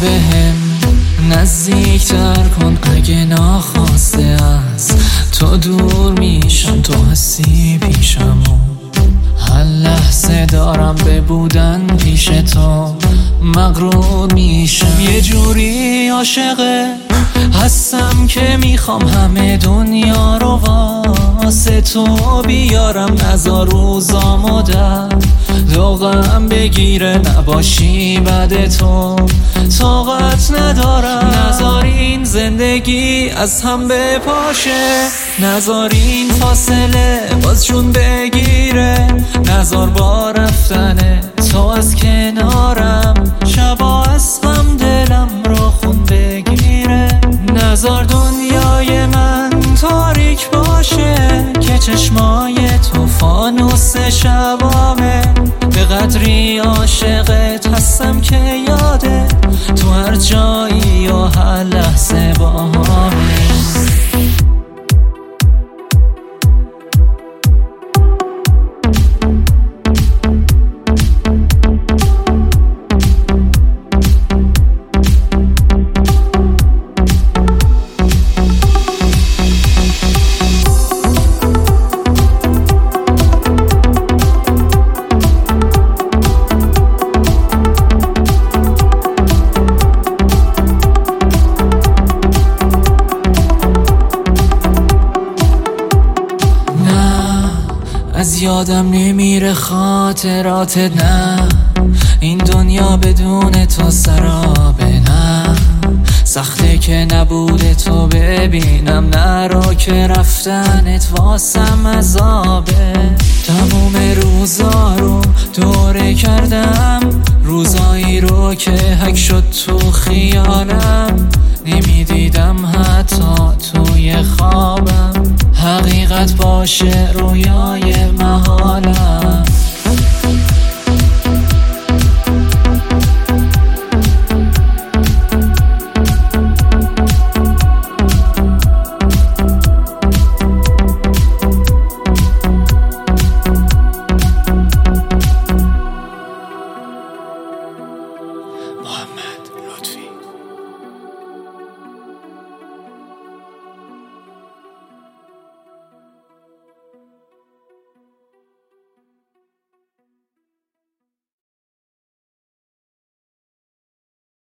بهم نزدیکتر کن، اگه ناخواسته از تو دور میشم، تو هستی پیشم و هر لحظه دارم به بودن پیش تو مغرور میشم. یه جوری عاشقه هستم که میخوام همه دنیا رو واسه تو بیارم، نزار روزامو در دوغم بگیره، نباشی بعد تو طاقت ندارم. نزار این زندگی از هم بپاشه، نزار این فاصله باز جون بگیره، نزار با رفتن تو از کنارم شبا از غم دلم رو خون بگیره. نزار دنیای من تاریک باشه که چشمای تو فانوس شبامه، به قدری عاشقت هستم که یاده تو هر جایی و هر لحظه با همه. از یادم نمیره خاطراتت، نه این دنیا بدون تو سرابه، نه سخته که نبوده تو ببینم، نرو که رفتنت واسم عذابه. تموم روزا رو دوره کردم، روزایی رو که حک شد تو خیالم، نمیدیدم حتی توی خوابم، حقیقت باشه رویای محالم.